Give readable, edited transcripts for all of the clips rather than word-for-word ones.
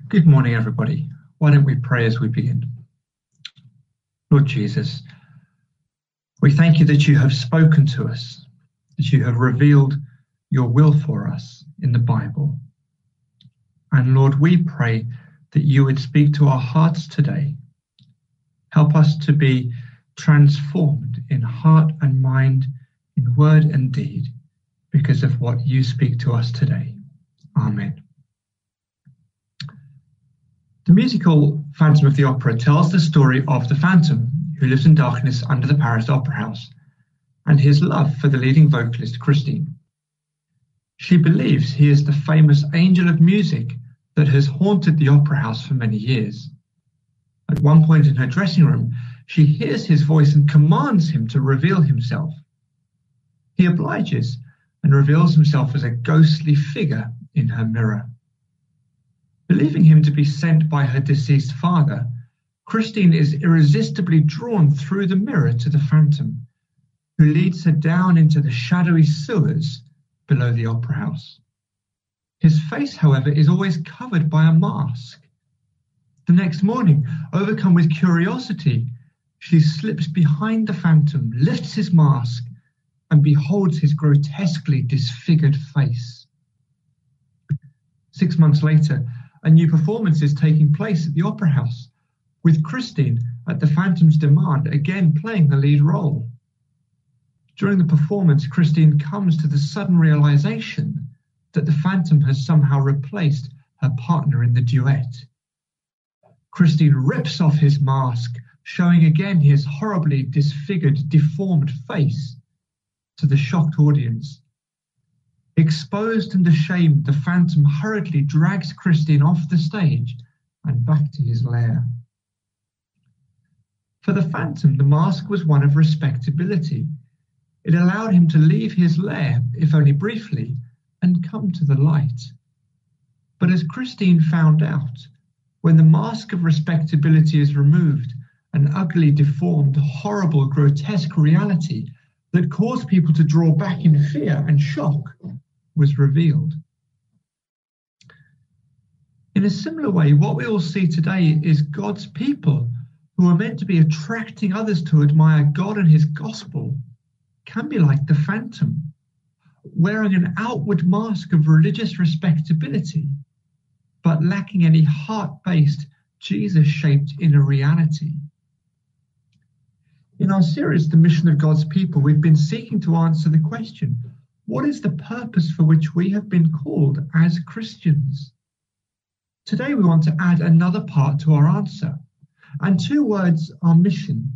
Good morning, everybody. Why don't we pray as we begin? Lord Jesus, we thank you that you have spoken to us, that you have revealed your will for us in the Bible. And Lord, we pray that you would speak to our hearts today. Help us to be transformed in heart and mind, in word and deed, because of what you speak to us today. Amen. The musical Phantom of the Opera tells the story of the Phantom who lives in darkness under the Paris Opera House and his love for the leading vocalist Christine. She believes he is the famous angel of music that has haunted the opera house for many years. At one point in her dressing room, she hears his voice and commands him to reveal himself. He obliges and reveals himself as a ghostly figure in her mirror. Believing him to be sent by her deceased father, Christine is irresistibly drawn through the mirror to the Phantom, who leads her down into the shadowy sewers below the opera house. His face, however, is always covered by a mask. The next morning, overcome with curiosity, she slips behind the Phantom, lifts his mask, and beholds his grotesquely disfigured face. 6 months later, a new performance is taking place at the Opera House, with Christine, at the Phantom's demand, again playing the lead role. During the performance, Christine comes to the sudden realization that the Phantom has somehow replaced her partner in the duet. Christine rips off his mask, showing again his horribly disfigured, deformed face to the shocked audience. Exposed and ashamed, the Phantom hurriedly drags Christine off the stage and back to his lair. For the Phantom, the mask was one of respectability. It allowed him to leave his lair, if only briefly, and come to the light. But as Christine found out, when the mask of respectability is removed, an ugly, deformed, horrible, grotesque reality that caused people to draw back in fear and shock was revealed. In a similar way, what we all see today is God's people who are meant to be attracting others to admire God and his gospel can be like the Phantom, wearing an outward mask of religious respectability, but lacking any heart-based, Jesus-shaped inner reality. In our series, The Mission of God's People, we've been seeking to answer the question, what is the purpose for which we have been called as Christians? Today we want to add another part to our answer. And in 2 words, our mission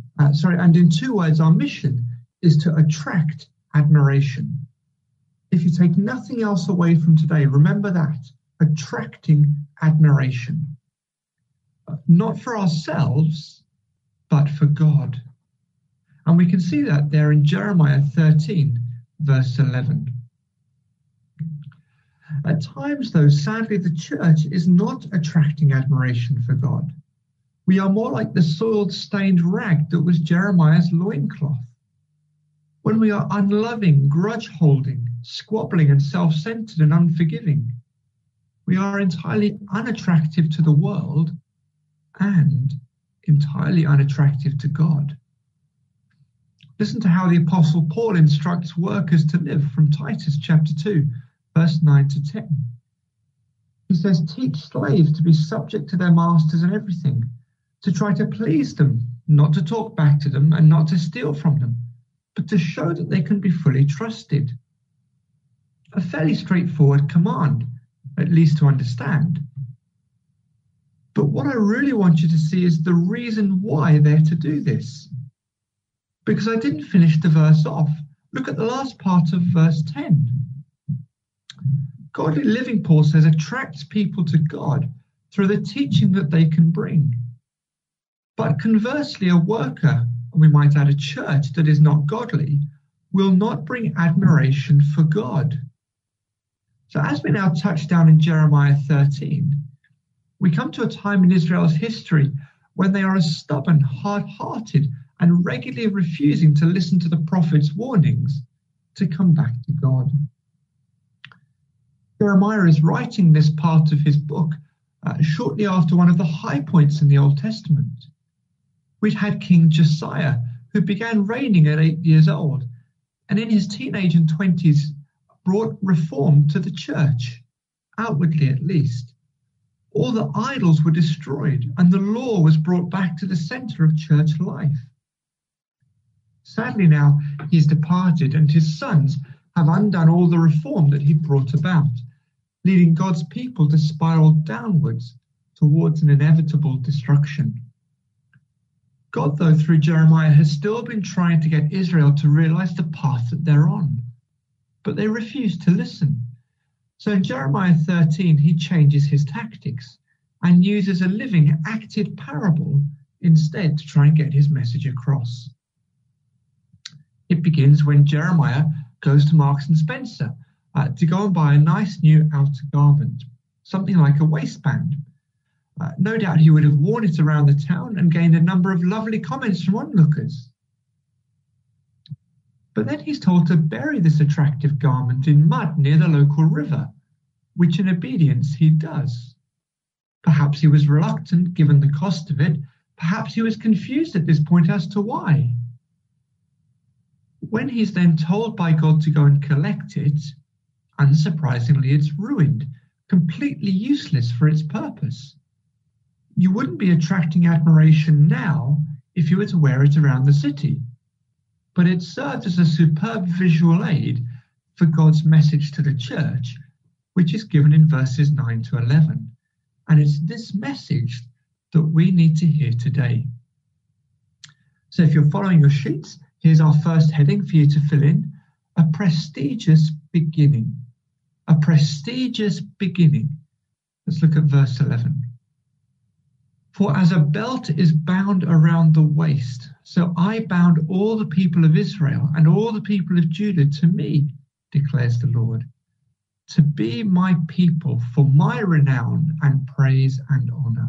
is to attract admiration. If you take nothing else away from today, remember that, attracting admiration. Not for ourselves, but for God. And we can see that there in Jeremiah 13, verse 11. At times, though, sadly, the church is not attracting admiration for God. We are more like the soiled, stained rag that was Jeremiah's loincloth. When we are unloving, grudge-holding, squabbling, and self-centered and unforgiving, we are entirely unattractive to the world and entirely unattractive to God. Listen to how the Apostle Paul instructs workers to live from Titus chapter 2, verse 9 to 10. He says, teach slaves to be subject to their masters in everything, to try to please them, not to talk back to them and not to steal from them, but to show that they can be fully trusted. A fairly straightforward command, at least to understand. But what I really want you to see is the reason why they're to do this. Because I didn't finish the verse off. Look at the last part of verse 10. Godly living, Paul says, attracts people to God through the teaching that they can bring. But conversely, a worker, and we might add a church that is not godly, will not bring admiration for God. So as we now touch down in Jeremiah 13, we come to a time in Israel's history when they are as stubborn, hard-hearted, and regularly refusing to listen to the prophet's warnings to come back to God. Jeremiah is writing this part of his book shortly after one of the high points in the Old Testament. We'd had King Josiah, who began reigning at 8 years old, and in his teenage and 20s brought reform to the church, outwardly at least. All the idols were destroyed, and the law was brought back to the centre of church life. Sadly now, he's departed, and his sons have undone all the reform that he brought about, leading God's people to spiral downwards towards an inevitable destruction. God, though, through Jeremiah, has still been trying to get Israel to realize the path that they're on, but they refuse to listen. So in Jeremiah 13, he changes his tactics and uses a living, acted parable instead to try and get his message across. It begins when Jeremiah goes to Marks and Spencer to go and buy a nice new outer garment, something like a waistband. No doubt he would have worn it around the town and gained a number of lovely comments from onlookers. But then he's told to bury this attractive garment in mud near the local river, which in obedience he does. Perhaps he was reluctant given the cost of it. Perhaps he was confused at this point as to why. When he's then told by God to go and collect it, unsurprisingly, it's ruined, completely useless for its purpose. You wouldn't be attracting admiration now if you were to wear it around the city, but it serves as a superb visual aid for God's message to the church, which is given in verses 9 to 11. And it's this message that we need to hear today. So if you're following your sheets, here's our first heading for you to fill in: a prestigious beginning. A prestigious beginning. Let's look at verse 11. For as a belt is bound around the waist, so I bound all the people of Israel and all the people of Judah to me, declares the Lord, to be my people for my renown and praise and honor.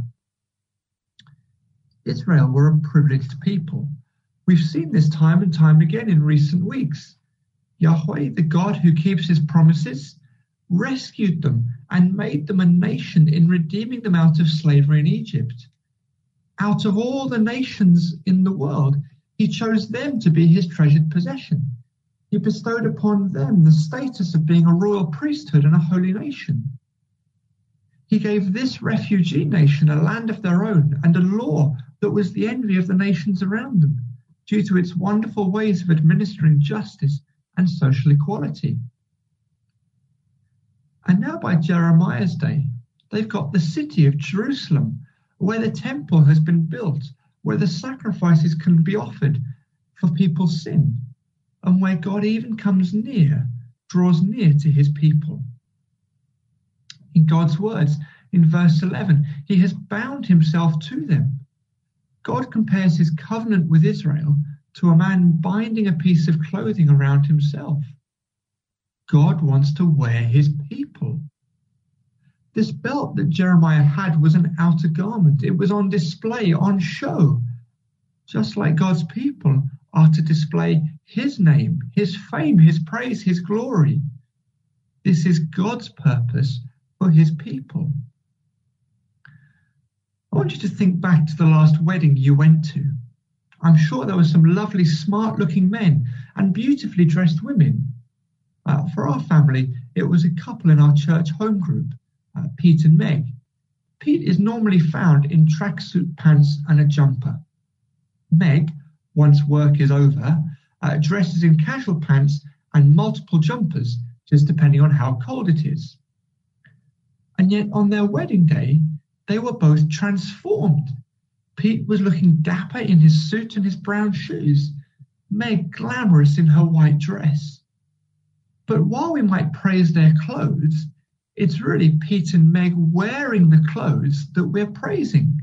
Israel were a privileged people. We've seen this time and time again in recent weeks. Yahweh, the God who keeps his promises, rescued them and made them a nation in redeeming them out of slavery in Egypt. Out of all the nations in the world, he chose them to be his treasured possession. He bestowed upon them the status of being a royal priesthood and a holy nation. He gave this refugee nation a land of their own and a law that was the envy of the nations around them, due to its wonderful ways of administering justice and social equality. And now by Jeremiah's day, they've got the city of Jerusalem, where the temple has been built, where the sacrifices can be offered for people's sin, and where God even comes near, draws near to his people. In God's words, in verse 11, he has bound himself to them. God compares his covenant with Israel to a man binding a piece of clothing around himself. God wants to wear his people. This belt that Jeremiah had was an outer garment. It was on display, on show, just like God's people are to display his name, his fame, his praise, his glory. This is God's purpose for his people. I want you to think back to the last wedding you went to. I'm sure there were some lovely, smart-looking men and beautifully dressed women. For our family, it was a couple in our church home group, Pete and Meg. Pete is normally found in tracksuit pants and a jumper. Meg, once work is over, dresses in casual pants and multiple jumpers, just depending on how cold it is. And yet on their wedding day, they were both transformed. Pete was looking dapper in his suit and his brown shoes, Meg glamorous in her white dress. But while we might praise their clothes, it's really Pete and Meg wearing the clothes that we're praising.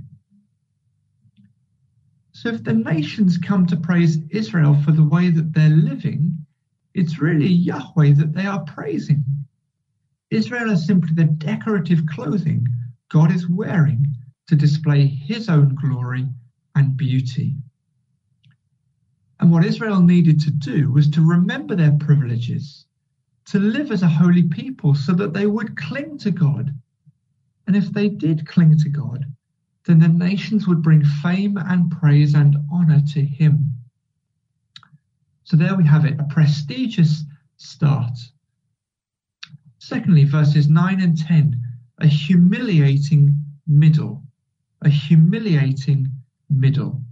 So if the nations come to praise Israel for the way that they're living, it's really Yahweh that they are praising. Israel is simply the decorative clothing God is wearing to display his own glory and beauty. And what Israel needed to do was to remember their privileges, to live as a holy people so that they would cling to God. And if they did cling to God, then the nations would bring fame and praise and honour to him. So there we have it, a prestigious start. Secondly, verses 9 and 10, a humiliating middle. A humiliating middle.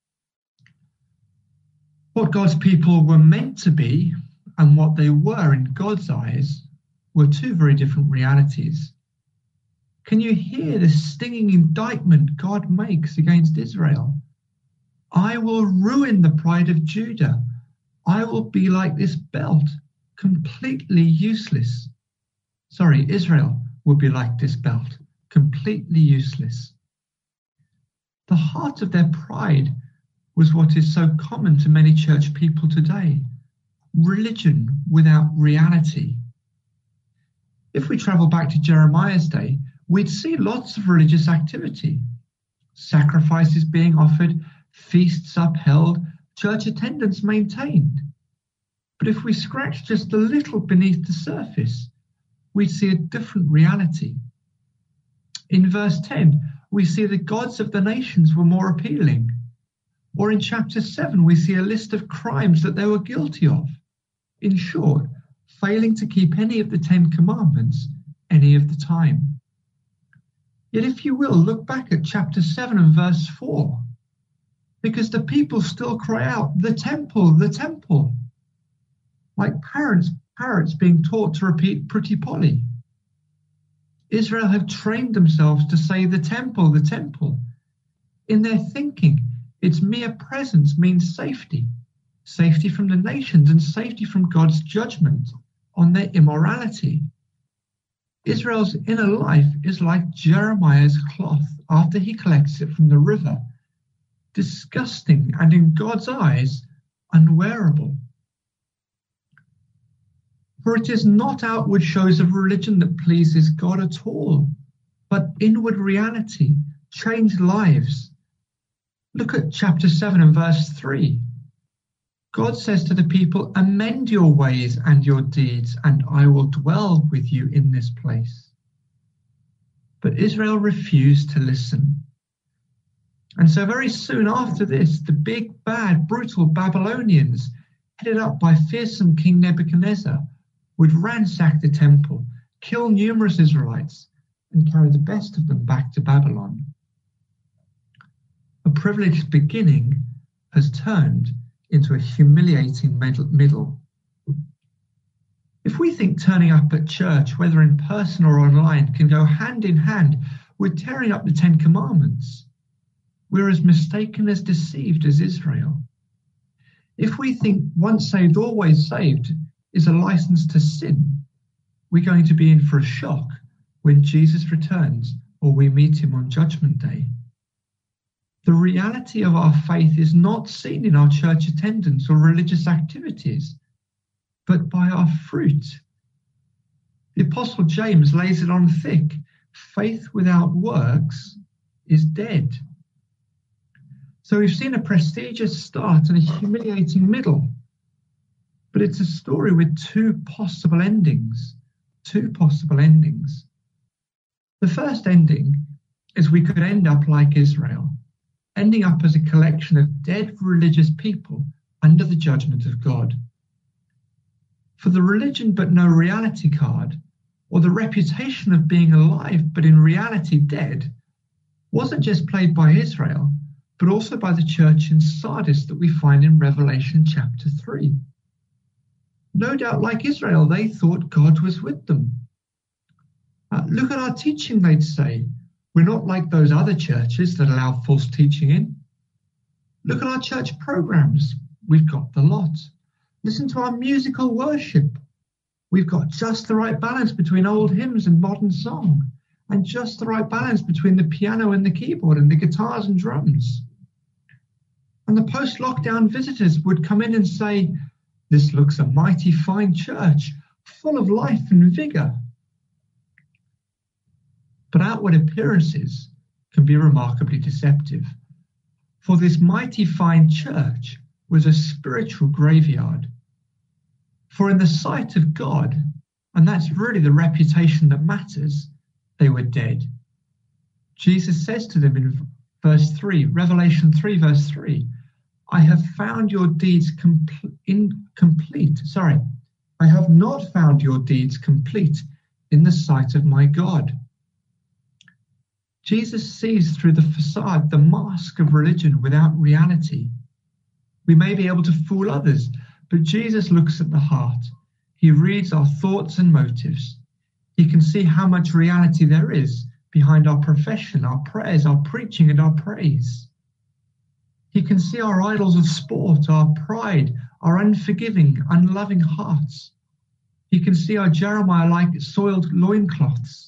What God's people were meant to be and what they were in God's eyes were two very different realities. Can you hear the stinging indictment God makes against Israel? I will ruin the pride of Judah. I will be like this belt, completely useless. Sorry, Israel will be like this belt, completely useless. The heart of their pride was what is so common to many church people today, religion without reality. If we travel back to Jeremiah's day, we'd see lots of religious activity, sacrifices being offered, feasts upheld, church attendance maintained. But if we scratch just a little beneath the surface, we see a different reality. In verse 10, we see the gods of the nations were more appealing. Or in chapter 7, we see a list of crimes that they were guilty of. In short, failing to keep any of the 10 Commandments any of the time. Yet if you will, look back at chapter 7 and verse 4, because the people still cry out, the temple, like parrots being taught to repeat Pretty Polly. Israel have trained themselves to say the temple. In their thinking, its mere presence means safety from the nations and safety from God's judgment on their immorality. Israel's inner life is like Jeremiah's cloth after he collects it from the river, disgusting and in God's eyes unwearable. For it is not outward shows of religion that pleases God at all, but inward reality, changed lives. Look at chapter 7 and verse 3. God says to the people, amend your ways and your deeds, and I will dwell with you in this place. But Israel refused to listen. And so very soon after this, the big, bad, brutal Babylonians, headed up by fearsome King Nebuchadnezzar, would ransack the temple, kill numerous Israelites, and carry the best of them back to Babylon. A privileged beginning has turned into a humiliating middle. If we think turning up at church, whether in person or online, can go hand in hand with tearing up the 10 Commandments, we're as mistaken as deceived as Israel. If we think once saved, always saved is a license to sin, we're going to be in for a shock when Jesus returns or we meet him on Judgment Day. The reality of our faith is not seen in our church attendance or religious activities, but by our fruit. The Apostle James lays it on thick. Faith without works is dead. So we've seen a prestigious start and a humiliating middle. But it's a story with two possible endings. The first ending is we could end up like Israel, ending up as a collection of dead religious people under the judgment of God. For the religion but no reality card, or the reputation of being alive but in reality dead, wasn't just played by Israel, but also by the church in Sardis that we find in Revelation chapter 3. No doubt, like Israel, they thought God was with them. Look at our teaching, they'd say. We're not like those other churches that allow false teaching in. Look at our church programs. We've got the lot. Listen to our musical worship. We've got just the right balance between old hymns and modern song, and just the right balance between the piano and the keyboard and the guitars and drums. And the post-lockdown visitors would come in and say, this looks a mighty fine church, full of life and vigour. But outward appearances can be remarkably deceptive. For this mighty fine church was a spiritual graveyard. For in the sight of God, and that's really the reputation that matters, they were dead. Jesus says to them in verse 3, Revelation 3, verse 3, I have found your deeds incomplete. Sorry, I have not found your deeds complete in the sight of my God. Jesus sees through the facade, the mask of religion without reality. We may be able to fool others, but Jesus looks at the heart. He reads our thoughts and motives. He can see how much reality there is behind our profession, our prayers, our preaching, and our praise. He can see our idols of sport, our pride, our unforgiving, unloving hearts. He can see our Jeremiah-like soiled loincloths.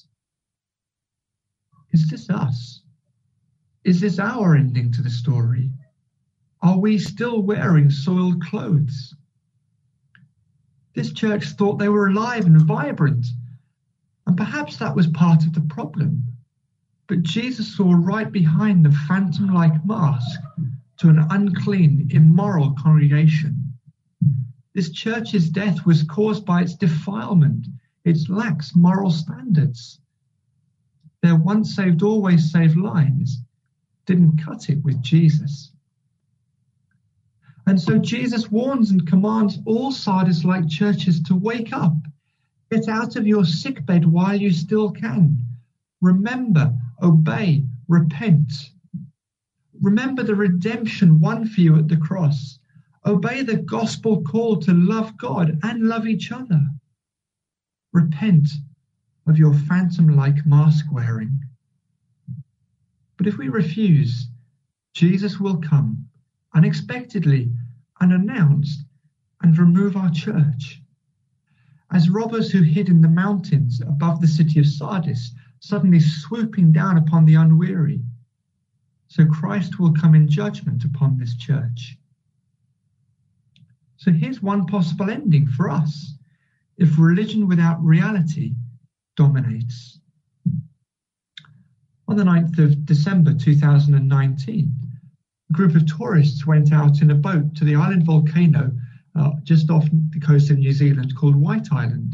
Is this us? Is this our ending to the story? Are we still wearing soiled clothes? This church thought they were alive and vibrant, and perhaps that was part of the problem. But Jesus saw right behind the phantom-like mask to an unclean, immoral congregation. This church's death was caused by its defilement, its lax moral standards. Their once saved, always saved lines didn't cut it with Jesus. And so Jesus warns and commands all Sardis-like churches to wake up. Get out of your sickbed while you still can. Remember, obey, repent. Remember the redemption won for you at the cross. Obey the gospel call to love God and love each other. Repent of your phantom-like mask wearing. But if we refuse, Jesus will come unexpectedly, unannounced, and remove our church. As robbers who hid in the mountains above the city of Sardis, suddenly swooping down upon the unweary, so Christ will come in judgment upon this church. So here's one possible ending for us if religion without reality dominates. On the 9th of December 2019, a group of tourists went out in a boat to the island volcano just off the coast of New Zealand called White Island.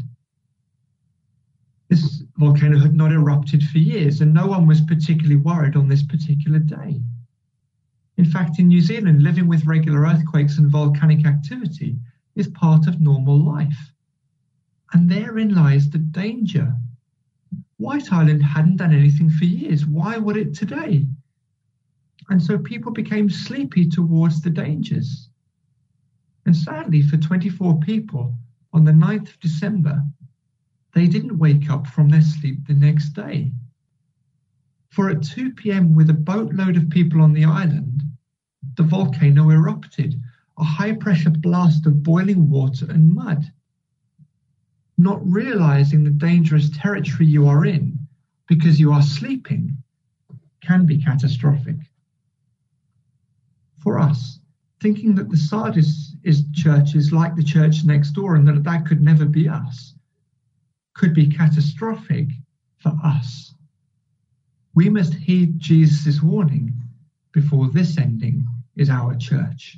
This volcano had not erupted for years, and no one was particularly worried on this particular day. In fact, in New Zealand, living with regular earthquakes and volcanic activity is part of normal life. And therein lies the danger. White Island hadn't done anything for years. Why would it today? And so people became sleepy towards the dangers. And sadly, for 24 people, on the 9th of December, they didn't wake up from their sleep the next day. For at 2 p.m., with a boatload of people on the island, the volcano erupted, a high-pressure blast of boiling water and mud. Not realizing the dangerous territory you are in because you are sleeping can be catastrophic. For us, thinking that the Sardis church is like the church next door and that could never be us could be catastrophic for us. We must heed Jesus' warning before this ending is our church.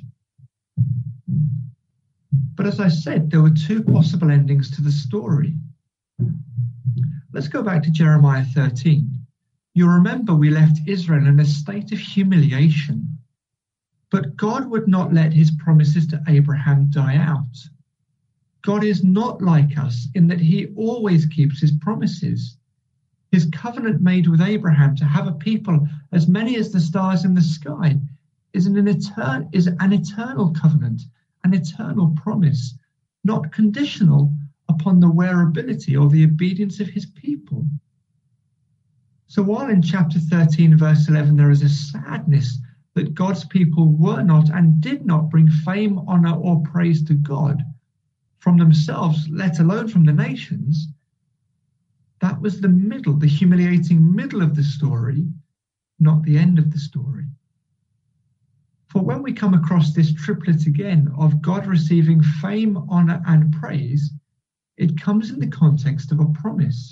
But as I said, there were two possible endings to the story. Let's go back to Jeremiah 13. You'll remember we left Israel in a state of humiliation. But God would not let his promises to Abraham die out. God is not like us in that he always keeps his promises. His covenant made with Abraham to have a people as many as the stars in the sky is an eternal covenant, an eternal promise, not conditional upon the wearability or the obedience of his people. So while in chapter 13, verse 11, there is a sadness that God's people were not and did not bring fame, honor, or praise to God from themselves, let alone from the nations, that was the humiliating middle of the story, not the end of the story. For when we come across this triplet again of God receiving fame, honor, and praise, it comes in the context of a promise.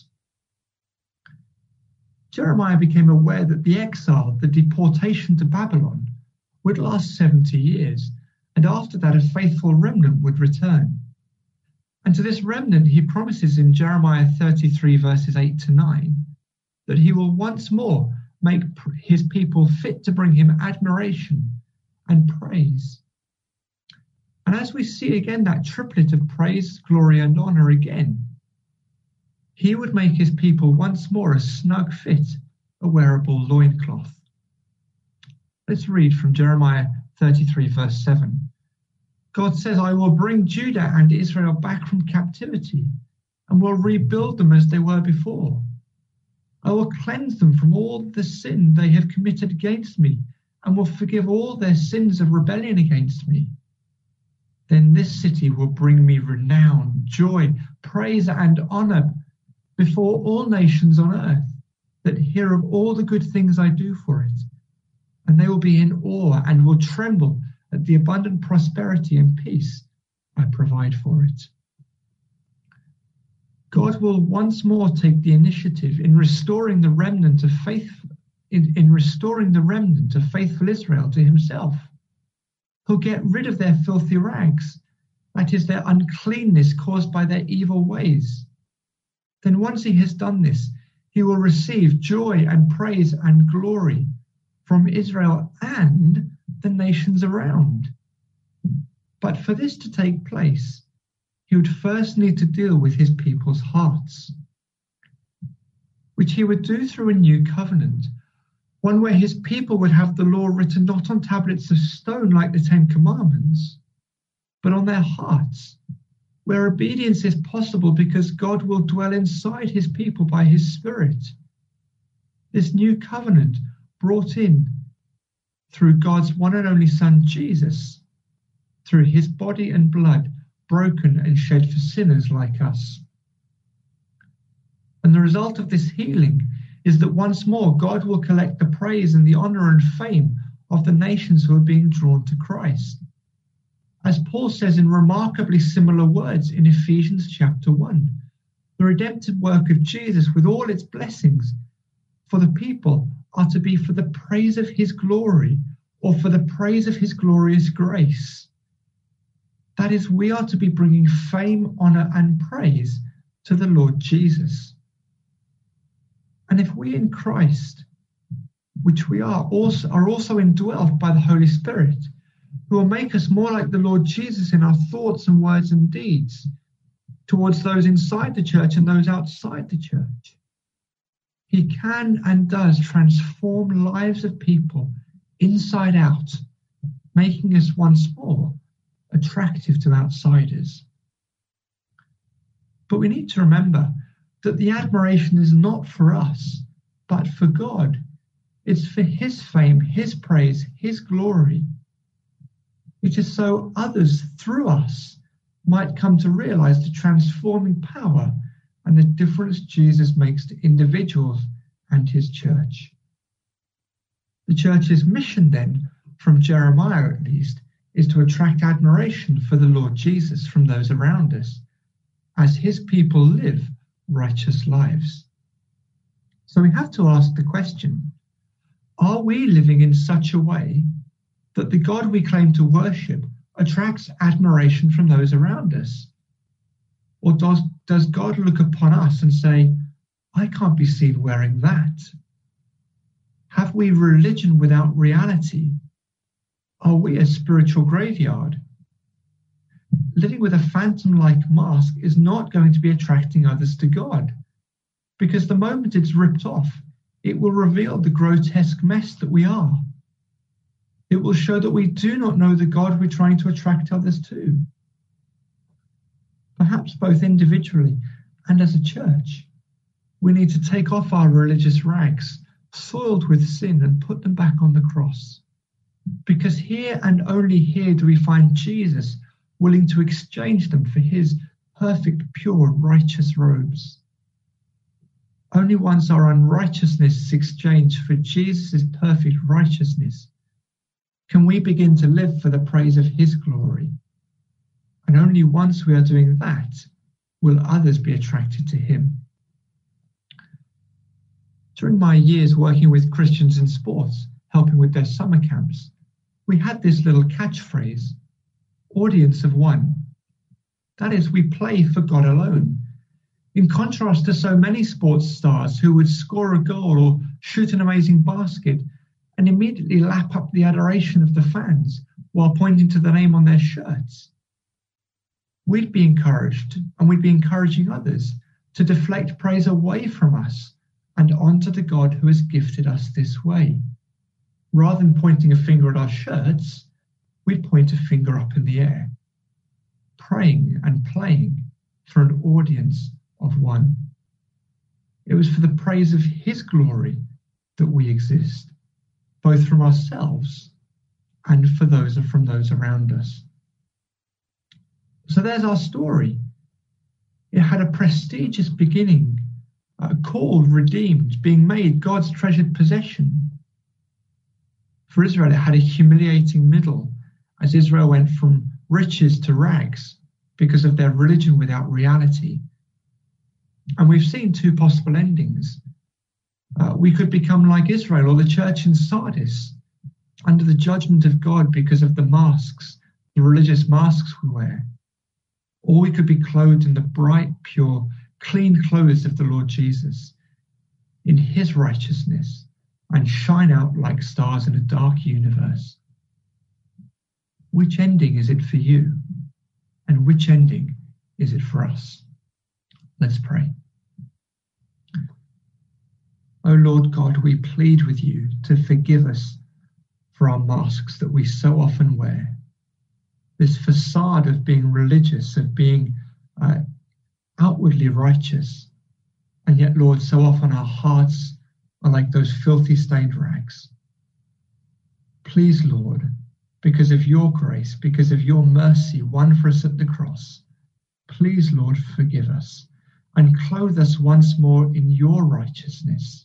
Jeremiah became aware that the exile, the deportation to Babylon, would last 70 years, and after that a faithful remnant would return. And to this remnant he promises in Jeremiah 33 verses 8 to 9 that he will once more make his people fit to bring him admiration and praise. And as we see again that triplet of praise, glory, and honor again, he would make his people once more a snug fit, a wearable loincloth. Let's read from Jeremiah 33, verse 7. God says, I will bring Judah and Israel back from captivity and will rebuild them as they were before. I will cleanse them from all the sin they have committed against me and will forgive all their sins of rebellion against me. Then this city will bring me renown, joy, praise, and honor before all nations on earth that hear of all the good things I do for it. And they will be in awe and will tremble at the abundant prosperity and peace I provide for it. God will once more take the initiative in restoring the remnant of faith, in restoring the remnant of faithful Israel to himself. He'll get rid of their filthy rags, that is, their uncleanness caused by their evil ways. Then once he has done this, he will receive joy and praise and glory from Israel and the nations around. But for this to take place, he would first need to deal with his people's hearts, which he would do through a new covenant, one where his people would have the law written not on tablets of stone like the Ten Commandments, but on their hearts, where obedience is possible because God will dwell inside his people by his Spirit. This new covenant brought in through God's one and only Son, Jesus, through his body and blood, broken and shed for sinners like us. And the result of this healing is that once more God will collect the praise and the honor and fame of the nations who are being drawn to Christ. As Paul says in remarkably similar words in Ephesians chapter 1, the redemptive work of Jesus with all its blessings for the people are to be for the praise of his glory, or for the praise of his glorious grace. That is, we are to be bringing fame, honor, and praise to the Lord Jesus. And if we in Christ, which we are also indwelt by the Holy Spirit, who will make us more like the Lord Jesus in our thoughts and words and deeds towards those inside the church and those outside the church, he can and does transform lives of people inside out, making us once more attractive to outsiders. But we need to remember that the admiration is not for us, but for God. It's for his fame, his praise, his glory. It is so others through us might come to realize the transforming power and the difference Jesus makes to individuals and his church. The church's mission then, from Jeremiah at least, is to attract admiration for the Lord Jesus from those around us, as his people live righteous lives. So we have to ask the question, are we living in such a way that the God we claim to worship attracts admiration from those around us? Or does God look upon us and say, I can't be seen wearing that? Have we religion without reality? Are we a spiritual graveyard? Living with a phantom-like mask is not going to be attracting others to God, because the moment it's ripped off, it will reveal the grotesque mess that we are. It will show that we do not know the God we're trying to attract others to. Perhaps both individually and as a church, we need to take off our religious rags, soiled with sin, and put them back on the cross. Because here and only here do we find Jesus willing to exchange them for his perfect, pure, righteous robes. Only once our unrighteousness is exchanged for Jesus' perfect righteousness can we begin to live for the praise of his glory. And only once we are doing that will others be attracted to him. During my years working with Christians in sports, helping with their summer camps, we had this little catchphrase, audience of one. That is, we play for God alone. In contrast to so many sports stars who would score a goal or shoot an amazing basket and immediately lap up the adoration of the fans while pointing to the name on their shirts. We'd be encouraged, and we'd be encouraging others, to deflect praise away from us and onto the God who has gifted us this way. Rather than pointing a finger at our shirts, we'd point a finger up in the air, praying and playing for an audience of one. It was for the praise of his glory that we exist, both from ourselves and from those around us. So there's our story. It had a prestigious beginning, called, redeemed, being made God's treasured possession. For Israel, it had a humiliating middle, as Israel went from riches to rags because of their religion without reality. And we've seen two possible endings. We could become like Israel or the church in Sardis, under the judgment of God because of the masks, the religious masks we wear. Or we could be clothed in the bright, pure, clean clothes of the Lord Jesus, in his righteousness, and shine out like stars in a dark universe. Which ending is it for you? And which ending is it for us? Let's pray. O Lord God, we plead with you to forgive us for our masks that we so often wear. This facade of being religious, of being outwardly righteous. And yet, Lord, so often our hearts are like those filthy stained rags. Please, Lord, because of your grace, because of your mercy won for us at the cross, please, Lord, forgive us and clothe us once more in your righteousness.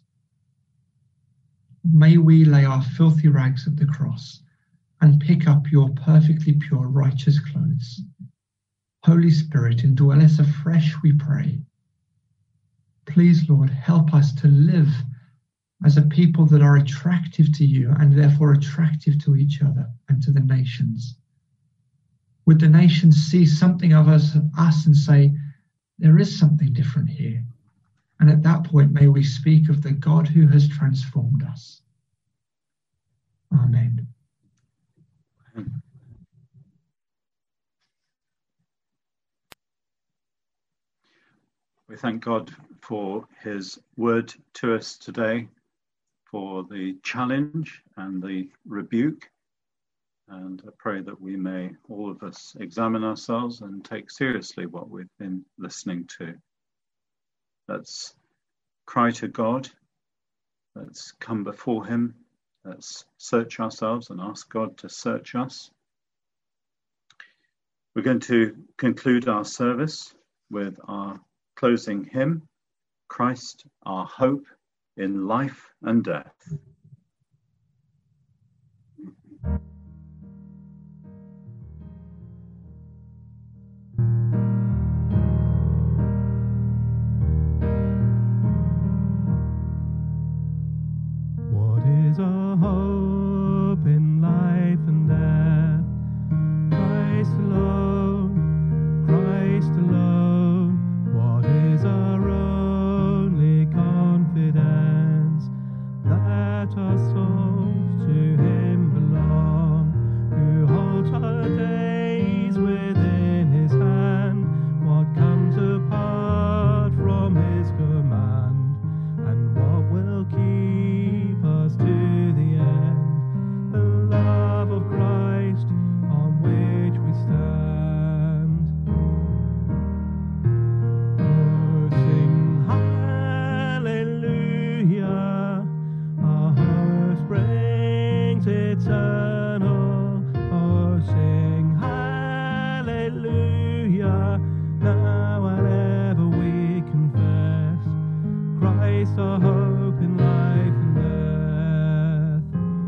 May we lay our filthy rags at the cross and pick up your perfectly pure, righteous clothes. Holy Spirit, indwell us afresh, we pray. Please, Lord, help us to live as a people that are attractive to you and therefore attractive to each other and to the nations. Would the nations see something of us and say, there is something different here? And at that point, may we speak of the God who has transformed us. Amen. We thank God for his word to us today, for the challenge and the rebuke. And I pray that we may, all of us, examine ourselves and take seriously what we've been listening to. Let's cry to God. Let's come before him. Let's search ourselves and ask God to search us. We're going to conclude our service with our closing hymn, Christ, our hope in life and death. What is our hope in life and death? Christ alone, Christ alone. What is our only confidence? That our souls to him belong, who holds our days within his hand. What comes apart from his command, and what will keep us to the end? The love of Christ on which we stand. Oh, sing hallelujah, our hope springs eternal. Oh, sing hallelujah, now and ever we confess, Christ our hope in life and death.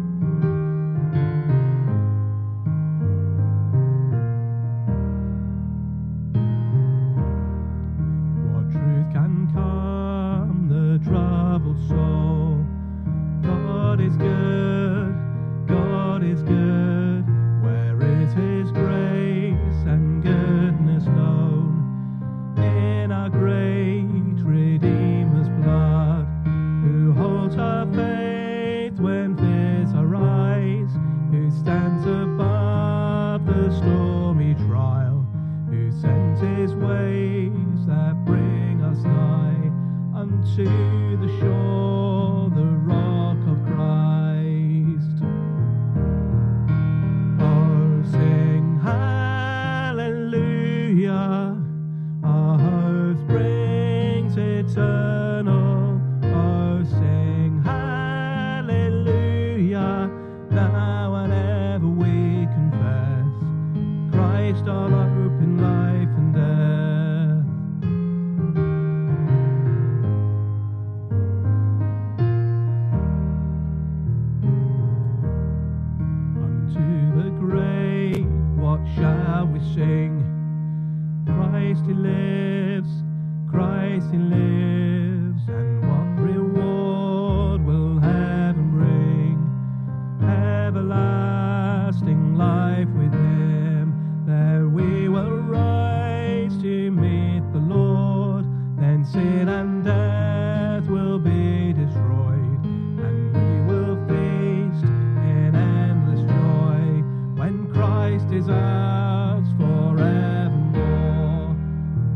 What truth can calm the troubled soul? God is good, God is good. Where is his grace and goodness known? In our grave to the shore, the rock of Christ. Oh, sing hallelujah, our hope springs eternal. Oh, sing hallelujah, now and ever we confess Christ our hope in life and death. Unto the grave, what shall we sing? Christ he lives, Christ he lives, and what reward will heaven bring? Everlasting life with him, there we will rise to meet the Lord. Then sin and death will be destroyed, and we will feast in endless joy when Christ is ours forevermore.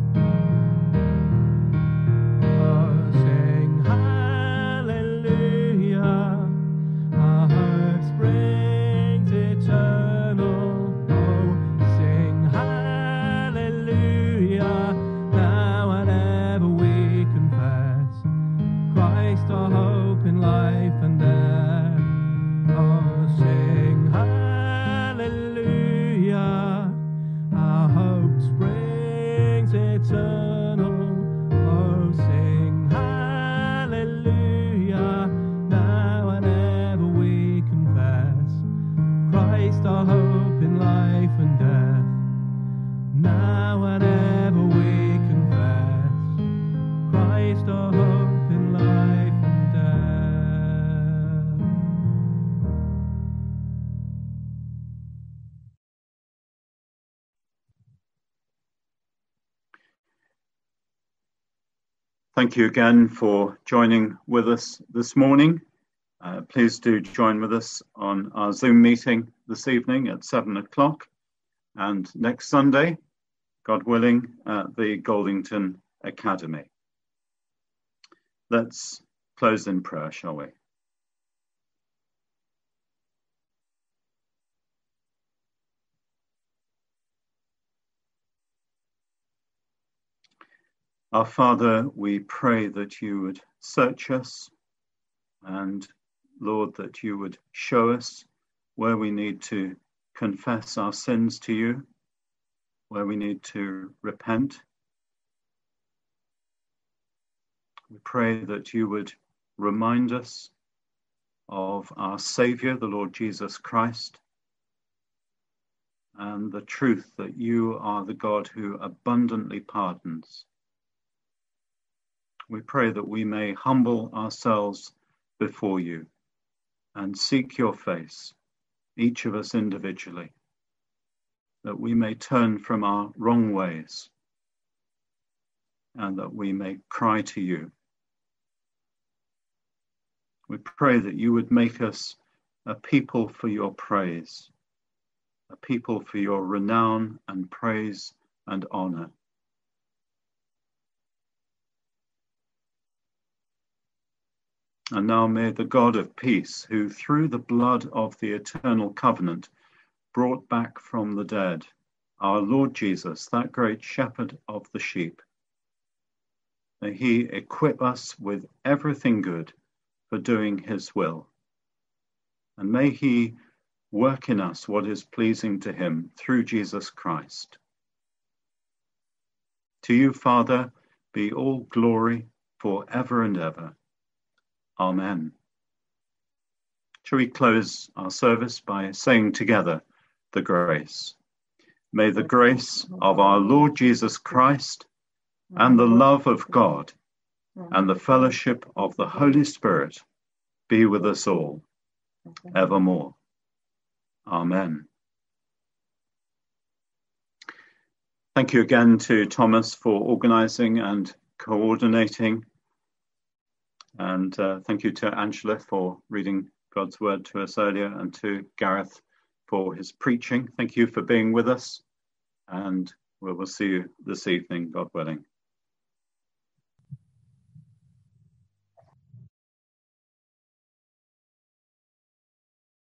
Oh, sing hallelujah, our hope springs eternal. Oh, sing hallelujah, now and ever we confess Christ our hope in life and death. Oh, sing hallelujah, our hope springs eternal. Oh, sing hallelujah, now and ever we confess Christ our hope in life and death. Now and ever we confess Christ our hope in life and death. Thank you again for joining with us this morning. Please do join with us on our Zoom meeting this evening at 7 o'clock, and next Sunday, God willing, at the Goldington Academy. Let's close in prayer, shall we? Our Father, we pray that you would search us, and Lord, that you would show us where we need to confess our sins to you, where we need to repent. We pray that you would remind us of our Saviour, the Lord Jesus Christ, and the truth that you are the God who abundantly pardons. We pray that we may humble ourselves before you and seek your face, each of us individually, that we may turn from our wrong ways and that we may cry to you. We pray that you would make us a people for your praise, a people for your renown and praise and honor. And now may the God of peace, who through the blood of the eternal covenant brought back from the dead our Lord Jesus, that great shepherd of the sheep, may he equip us with everything good for doing his will. And may he work in us what is pleasing to him through Jesus Christ. To you, Father, be all glory forever and ever. Amen. Shall we close our service by saying together the grace? May the grace of our Lord Jesus Christ and the love of God and the fellowship of the Holy Spirit be with us all evermore. Amen. Thank you again to Thomas for organising and coordinating. And thank you to Angela for reading God's word to us earlier, and to Gareth for his preaching. Thank you for being with us, and we will see you this evening, God willing.